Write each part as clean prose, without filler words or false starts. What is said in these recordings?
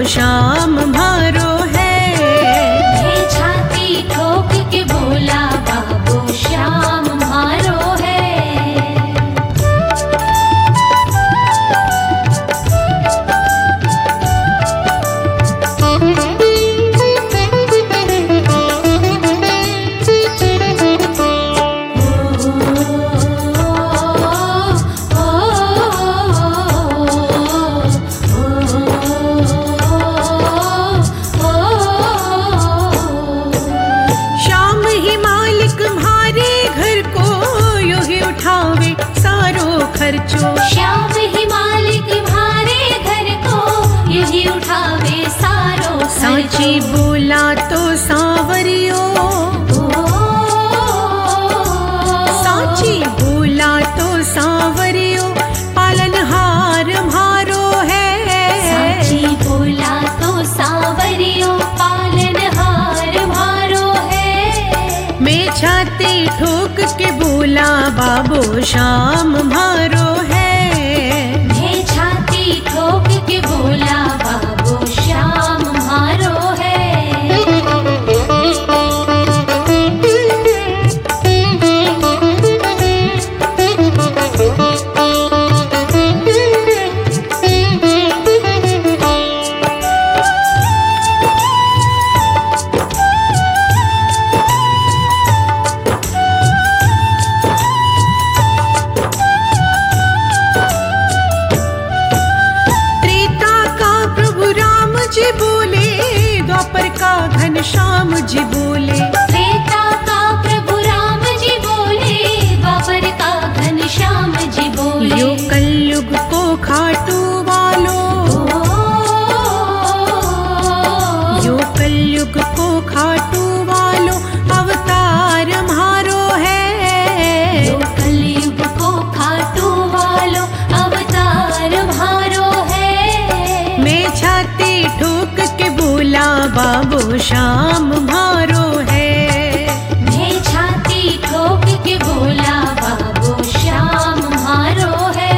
श्याम म्हारो है। मैं छाती ठोक के बोला बाबू श्याम म्हारो है। श्याम ही मालिक म्हारे घर को यही उठावे सारो खर्चो। साची बोला तो सांवरियो, साची बोला तो सांवरियो पालनहार म्हारो है। साची बोला तो सांवरियो पालनहार म्हारो है। मैं छाती ठोक के बोला बाबू श्याम म्हारो है। मैं छाती ठोक के बोला बाबू श्याम म्हारो है। श्याम जी बोले, त्रेता का प्रभु राम जी बोले, द्वापर का घन श्याम जी बोले। यो कलयुग को खाटू वालो, यो कलयुग को खाटू वालो अवतार म्हारो है। यो कलयुग को खाटू वालो अवतार म्हारो है। मैं छाती ठोक के बोला बाबू श्याम म्हारो है। मैं छाती ठोक के बोला बाबू श्याम म्हारो है।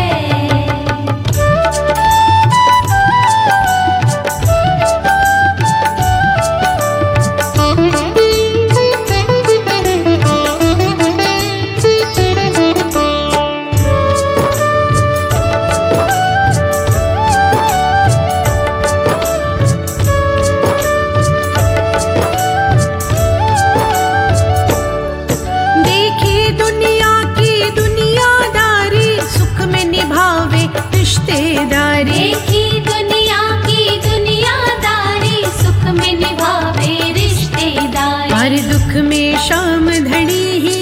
देखी दुनिया की दुनियादारी सुख में निभावे रिश्तेदारी। हर दुख में श्याम धनी ही,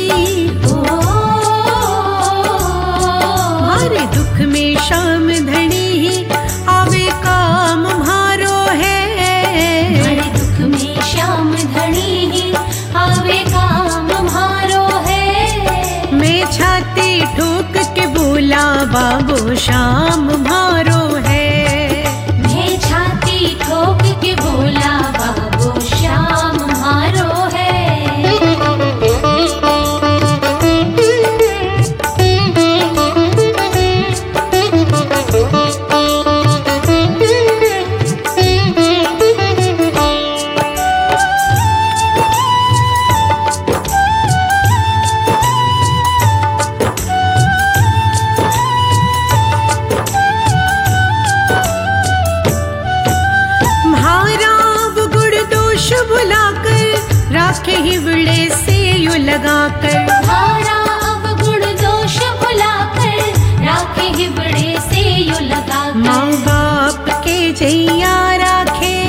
हर दुख में श्याम धनी ही आवे काम म्हारो है। हर दुख में श्याम धनी ही आवे काम म्हारो है। मैं छाती ठोक के बोला बाबू श्याम म्हारो है। मैं छाती ठोक के बोला बाबू श्याम म्हारो है। राखे हिवड़े से यू लगाकर, हमारा अवगुण दोष भुलाकर राखे हिवड़े से यू लगाकर। माँ बाप के जैया राखे,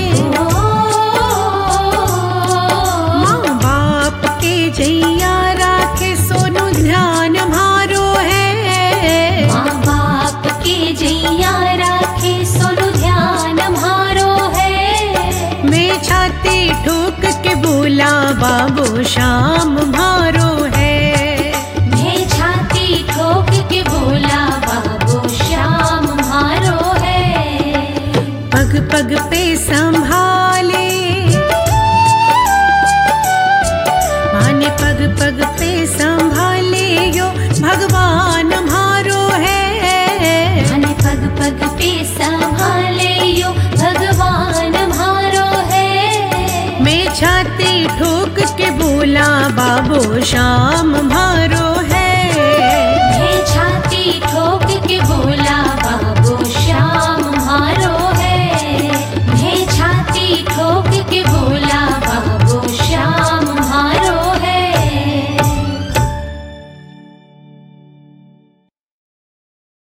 माँ बाप के जैया राखे सोनू ध्यान म्हारो है। माँ बाप के जैया राखे सोनू ध्यान म्हारो है। मैं छाती ठोक के बोला बाबू श्याम म्हारो है। मैं छाती ठोक के बोला बाबू श्याम म्हारो है। पग पग पे संभाले, माने पग पग पे संभाले यो भगवान म्हारो है। माने पग पग पे संभाले यो भगवान श्याम म्हारो